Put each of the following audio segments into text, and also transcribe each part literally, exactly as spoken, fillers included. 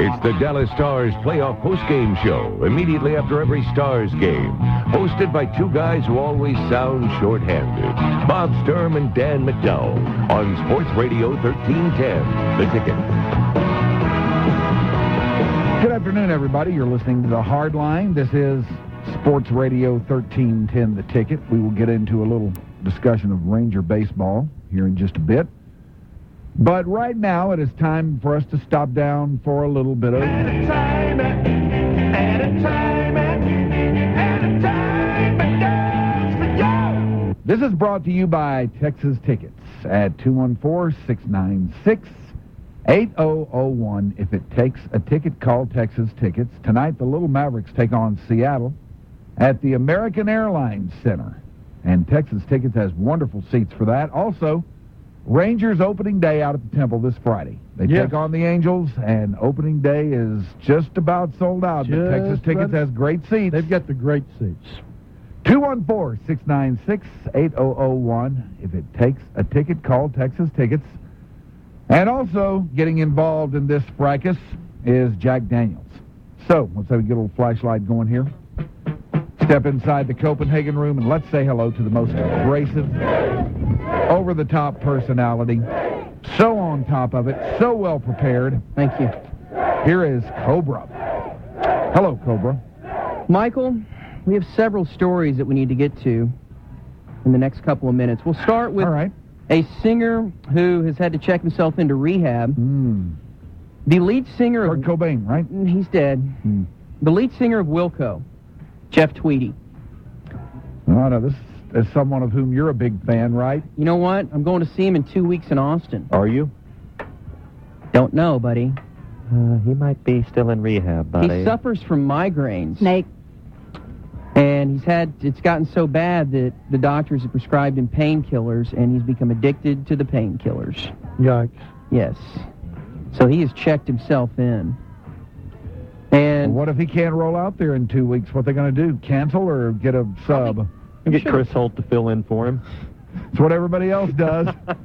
It's the Dallas Stars playoff postgame show immediately after every Stars game. Hosted by two guys who always sound short-handed, Bob Sturm and Dan McDowell, on Sports Radio thirteen ten, The Ticket. Good afternoon, everybody. You're listening to The Hard Line. This is Sports Radio thirteen ten, The Ticket. We will get into a little discussion of Ranger baseball here in just a bit. But right now, it is time for us to stop down for a little bit of... At a time, at a time, at a time, This is brought to you by Texas Tickets at two one four, six nine six, eight zero zero one. If it takes a ticket, call Texas Tickets. Tonight, the Little Mavericks take on Seattle at the American Airlines Center. And Texas Tickets has wonderful seats for that. Also, Rangers opening day out at the Temple this Friday. They Yes. take on the Angels, and opening day is just about sold out. But Just Texas Tickets about- has great seats. They've got the great seats. two one four, six nine six, eight zero zero one. If it takes a ticket, call Texas Tickets. And also, getting involved in this fracas is Jack Daniels. So, let's have a good little flashlight going here. Step inside the Copenhagen room and let's say hello to the most abrasive, over-the-top personality. So on top of it, so well prepared. Thank you. Here is Cobra. Hello, Cobra. Michael, we have several stories that we need to get to in the next couple of minutes. We'll start with All right. a singer who has had to check himself into rehab. Mm. The lead singer Kurt of... Cobain, right? He's dead. Mm. The lead singer of Wilco, Jeff Tweedy. Oh, no, this is someone of whom you're a big fan, right? You know what? I'm going to see him in two weeks in Austin. Are you? Don't know, buddy. Uh, he might be still in rehab, buddy. He suffers from migraines. Snake. And he's had, it's gotten so bad that the doctors have prescribed him painkillers, and he's become addicted to the painkillers. Yikes. Yes. So he has checked himself in. And What if he can't roll out there in two weeks? What are they going to do? Cancel or get a sub? Get Chris Holt to fill in for him. It's what everybody else does.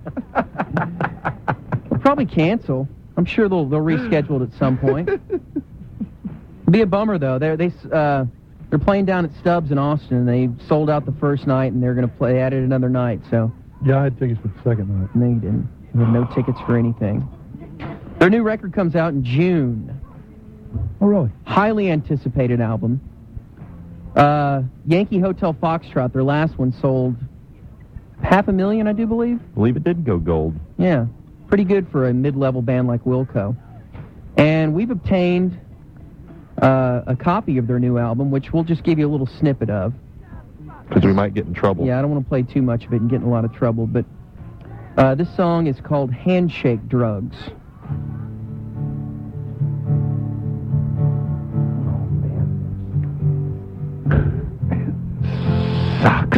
They'll probably cancel. I'm sure they'll they'll reschedule it at some point. Be a bummer though. They're they uh, they're playing down at Stubbs in Austin, and they sold out the first night, and they're going to play. They added another night, so Yeah, I had tickets for the second night. they didn't. They have no tickets for anything. Their new record comes out in June. Oh, really? Highly anticipated album. Uh, Yankee Hotel Foxtrot, their last one, sold half a million, I do believe. I believe it did go gold. Yeah, pretty good for a mid-level band like Wilco. And we've obtained uh, a copy of their new album, which we'll just give you a little snippet of. Because we might get in trouble. Yeah, I don't want to play too much of it and get in a lot of trouble, but uh, this song is called Handshake Drugs. Sucks.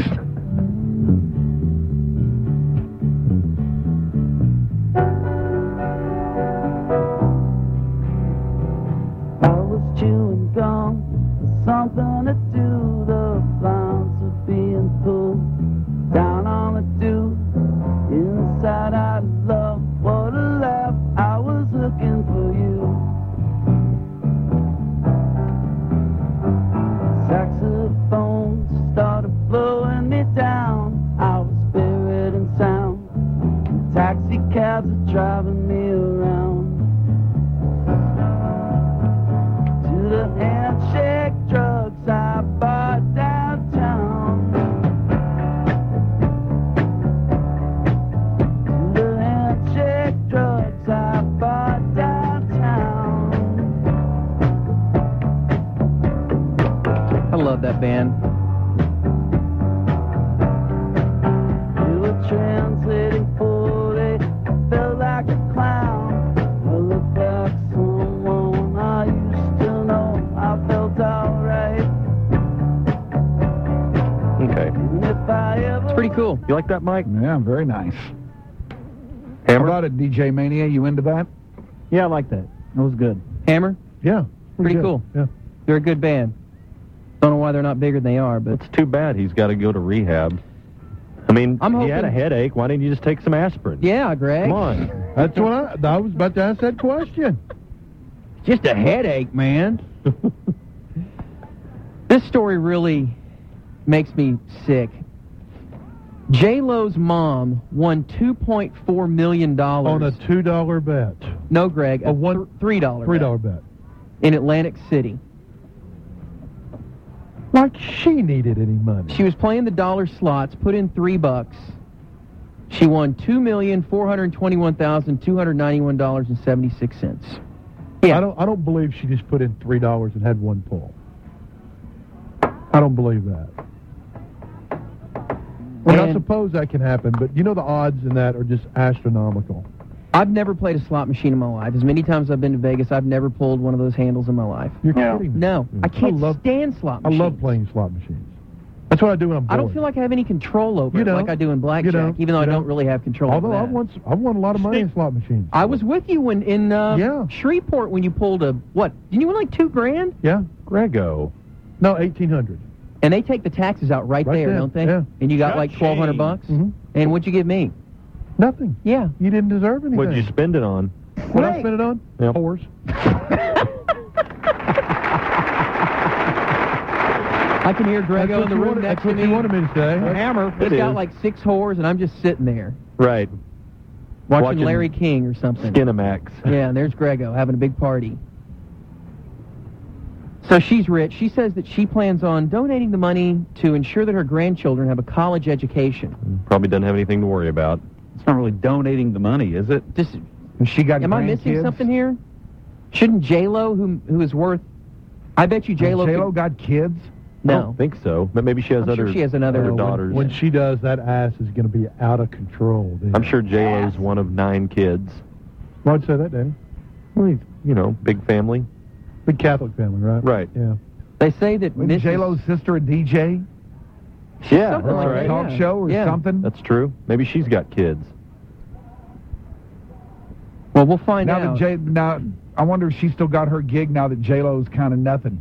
I was chewing gum, something to do. The blinds were being pulled down on the dew. Inside I love, what a laugh. I was looking for you. Saxophones started blowing me down. I was spirit and sound. Taxi cabs are driving me around. To the handshake drugs I bought downtown. To the handshake drugs I bought downtown. I love that band. We were translating for they felt like a clown. I looked like someone I used to know. I felt alright. Okay. And if I ever It's pretty cool. You like that, Mike? Yeah, very nice. How Hammer? about it, D J Mania? You into that? Yeah, I like that. That was good. Hammer, Yeah. pretty good. cool. Yeah. They're a good band. Don't know why they're not bigger than they are, but It's too bad he's got to go to rehab. I mean, I'm he had a hoping- headache. Why didn't you just take some aspirin? yeah, Greg. Come on. That's what I, I was about to ask that question. just a headache, man. This story really makes me sick. J-Lo's mom won two point four million dollars. On a two dollar bet. No, Greg, a, A one- th- three dollar three dollar bet. in Atlantic City. Like she needed any money. She was playing the dollar slots, put in three bucks. She won two million four hundred twenty-one thousand two hundred ninety-one dollars and seventy-six cents. Yeah, I don't I don't believe she just put in three dollars and had one pull. I don't believe that. And I And- suppose that can happen, but you know the odds in that are just astronomical. I've never played a slot machine in my life. As many times I've been to Vegas, I've never pulled one of those handles in my life. You're Yeah. kidding me. No, I can't I love, stand slot I machines. love playing slot machines. That's what I do when I'm bored. I don't feel like I have any control over You it don't. like I do in blackjack, You don't. even though You I don't don't. really have control Although over I've that. won, I've won a lot of money in slot machines. I was with you when in uh, Yeah. Shreveport when you pulled a, what, didn't you win like two grand? Yeah. Grego. No, eighteen hundred. And they take the taxes out right, Right there, then, don't they? yeah. And you got like twelve hundred bucks? Mm-hmm. And what'd you give me? Nothing. Yeah. You didn't deserve anything. What'd you spend it on? What I Right. spent it on? Yep. Whores. I can hear Grego That's in what the you room wanted- next That's to what me. you wanted me to say. Hammer. He's It got is. like six whores, and I'm just sitting there Right. watching, Watching Larry King or something. Skinamax. Yeah, and there's Grego having a big party. So she's rich. She says that she plans on donating the money to ensure that her grandchildren have a college education. Probably doesn't have anything to worry about. It's not really donating the money, is it? Just, And she got am I missing grandkids? something here? Shouldn't J-Lo, who who is worth, I bet you J-Lo, J-Lo could- got kids? I no. don't think so. But maybe she has I'm other, sure she has another- other Uh, when- daughters. When she does, that ass is going to be out of control. Then. I'm sure J-Lo's one of nine kids. Why'd you say that, Danny? Well, he's, you know, big family. Big Catholic family, right? Right. Yeah. They say that Wasn't Missus J-Lo's sister a D J? Yeah, Something that's like Or a right. that, talk yeah. show or Yeah. something? That's true. Maybe she's got kids. Well, we'll find Now out. that J, now I wonder if she still got her gig now that J-Lo's kind of nothing.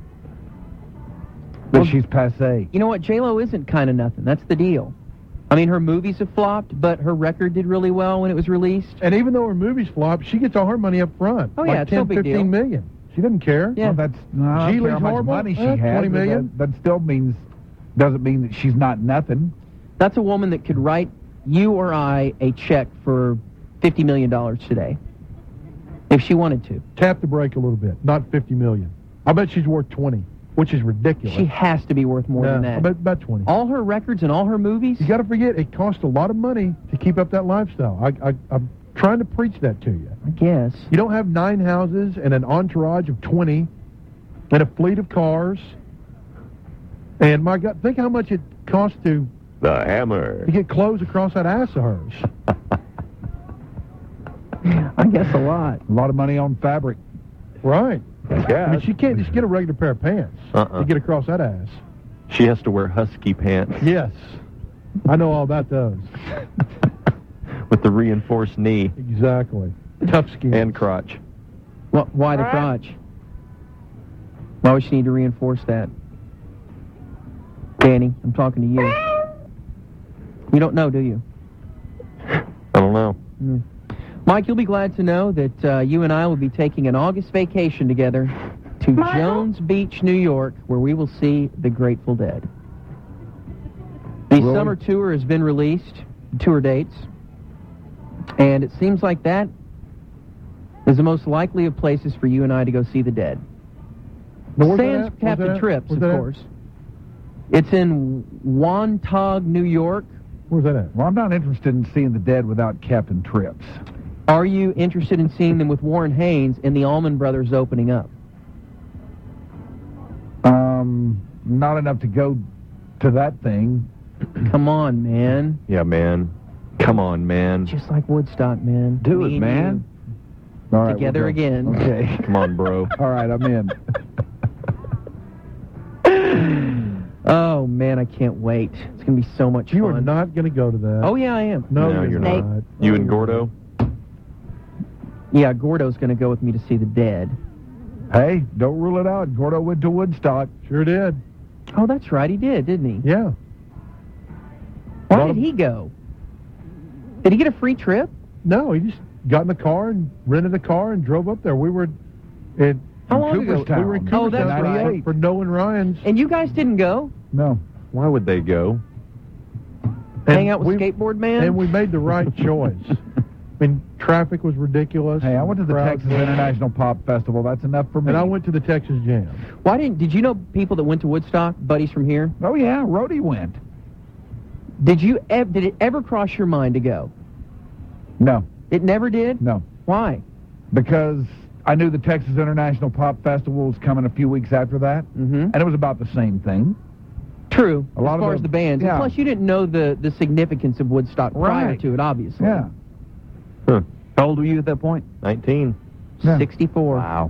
That Well, she's passe. You know what? J-Lo isn't kind of nothing. That's the deal. I mean, her movies have flopped, but her record did really well when it was released. And even though her movies flop, she gets all her money up front. Oh, yeah, like it's ten, no big fifteen deal. million. She doesn't care. Yeah. Well, that's no, I don't Geely's care how much horrible? money she Eh, has. twenty but million? That, that still means doesn't mean that she's not nothing. That's a woman that could write you or I a check for fifty million dollars today, if she wanted to. Tap the brake a little bit. Not fifty million. I bet she's worth twenty, which is ridiculous. She has to be worth more yeah, than I that. bet about twenty. All her records and all her movies. You got to forget, it costs a lot of money to keep up that lifestyle. I, I, I'm trying to preach that to you. I guess. You don't have nine houses and an entourage of twenty and a fleet of cars. And my God, think how much it costs to, The Hammer. to get clothes across that ass of hers. I guess a lot. A lot of money on fabric. Right. Yeah. I mean, she can't just get a regular pair of pants Uh-uh. to get across that ass. She has to wear husky pants Yes. I know all about those. with the reinforced knee Exactly. Tough skin. and crotch. What, why the crotch? Why would she need to reinforce that? Danny, I'm talking to you. You don't know, do you? I don't know. Mm. Mike, you'll be glad to know that uh, you and I will be taking an August vacation together to Jones Beach, New York, where we will see the Grateful Dead. The Really? summer tour has been released, tour dates, and it seems like that is the most likely of places for you and I to go see the Dead. Now, where's that Sans at? Where's Captain that at? Trips, Where's of that at? course. It's in Wantagh, New York. Where's that at? Well, I'm not interested in seeing the Dead without Captain Trips. Are you interested in seeing them with Warren Haynes and the Allman Brothers opening up? Um, not enough to go to that thing. Come on, man. Yeah, man. Come on, man. Just like Woodstock, man. Do Me it, and man. All right, Together we'll go. again. Okay. Come on, bro. All right, I'm in. you. Oh, man, I can't wait. It's going to be so much You fun. are not going to go to that. Oh, yeah, I am. No, No, you're, you're not. not. You and Gordo? Yeah, Gordo's going to go with me to see the Dead. Hey, don't rule it out. Gordo went to Woodstock. Sure did. Oh, that's right, he did, didn't he? Yeah. Why Lot did of- he go? Did he get a free trip? No, he just got in the car and rented a car and drove up there. We were It, How long ago? Cooperstown. we were in Oh, that's Cooperstown right. for, for Noah and Ryan's. And you guys didn't go? No. Why would they go? Hang out with we, Skateboard Man? And we made the right choice. I mean, traffic was ridiculous. Hey, I went to the Crowd Texas was- International Pop Festival. That's enough for me. And I went to the Texas Jam. Why didn't? Did you know people that went to Woodstock, buddies from here? Oh, yeah, Rhodey went. Did you? Ev- did it ever cross your mind to go? No, It never did. no. Why? Because I knew the Texas International Pop Festival was coming a few weeks after that, Mm-hmm. and it was about the same thing. True. A lot as of far the- as the bands, yeah. and plus you didn't know the the significance of Woodstock prior Right. to it, obviously. Yeah. Huh. How old were you at that point? nineteen. Yeah. Sixty-four. Wow.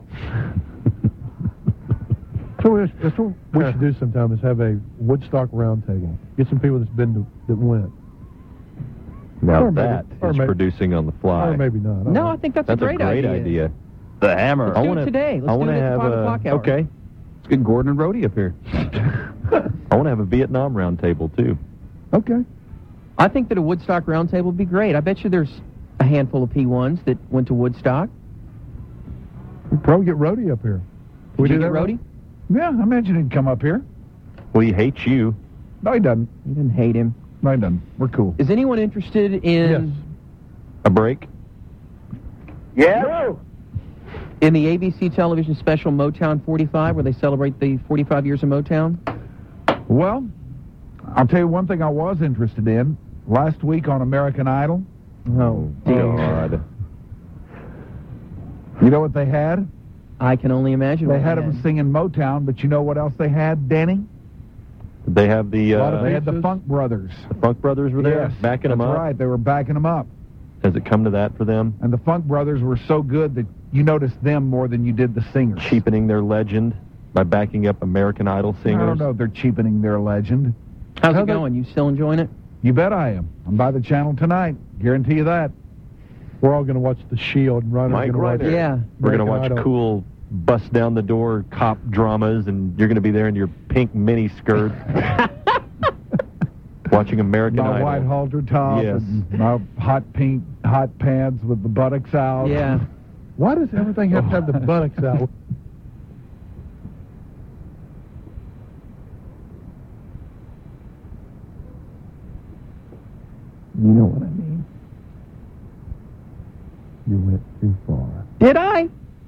So we- that's what we should do sometime is have a Woodstock roundtable. Get some people that's been to, that went. Now Or maybe- that or is maybe- producing on the fly. Or maybe not. I don't No, know. I think that's, That's a great, idea. The Hammer. Let's I do wanna, it today. Let's I do wanna it at the have five a, o'clock hour. Okay. Let's get Gordon and Rhodey up here. I want to have a Vietnam roundtable too. Okay. I think that a Woodstock roundtable would be great. I bet you there's a handful of P ones that went to Woodstock. We'll probably get Rhodey up here. Did we you do get that, Rhodey? Yeah, I imagine he'd come up here. Well, he hates you. No, he doesn't. You didn't hate him. No, he doesn't. We're cool. Is anyone interested in Yes. A break? in the A B C television special Motown forty-five, where they celebrate the forty-five years of Motown? Well, I'll tell you one thing I was interested in. Last week on American Idol, Oh, God. you know what they had? I can only imagine. They what had they them singing Motown, but you know what else they had, Danny? Did they have the, A lot of uh, They had the Faces. Funk Brothers. the Funk Brothers were there Yes, backing them that's up? right. They were backing them up. Has it come to that for them? And the Funk Brothers were so good that you noticed them more than you did the singers. Cheapening their legend by backing up American Idol I singers? don't know if they're cheapening their legend. How's How it they- going? You still enjoying it? You bet I am. I'm by the channel tonight. Guarantee you that. We're all going to watch The Shield. And Ryder's Mike going to watch Ryder. Yeah. We're going to watch American Idol. cool bust down the door cop dramas, and you're going to be there in your pink mini skirt watching American My Idol. white halter top Yes. and my hot pink hot pants with the buttocks out. Yeah. Why does everything have to have the buttocks out? You know what I mean. You went too far. Did I?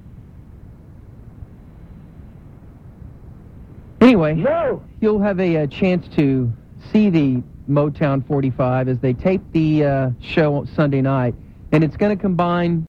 Anyway, no. You'll have a, uh chance to see the Motown forty-five as they tape the uh, show Sunday night, and it's going to combine